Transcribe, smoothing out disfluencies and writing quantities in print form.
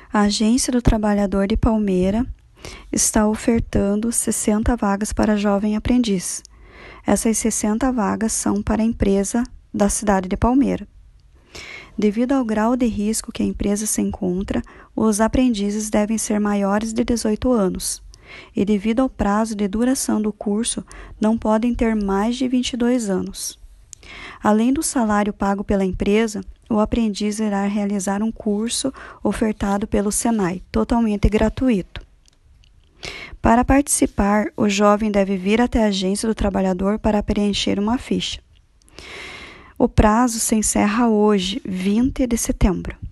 A Agência do Trabalhador de Palmeira está ofertando 60 vagas para jovem aprendiz. Essas 60 vagas são para a empresa da cidade de Palmeira. Devido ao grau de risco que a empresa se encontra, os aprendizes devem ser maiores de 18 anos. E devido ao prazo de duração do curso, não podem ter mais de 22 anos. Além do salário pago pela empresa, o aprendiz irá realizar um curso ofertado pelo Senai, totalmente gratuito. Para participar, o jovem deve vir até a Agência do Trabalhador para preencher uma ficha. O prazo se encerra hoje, 20 de setembro.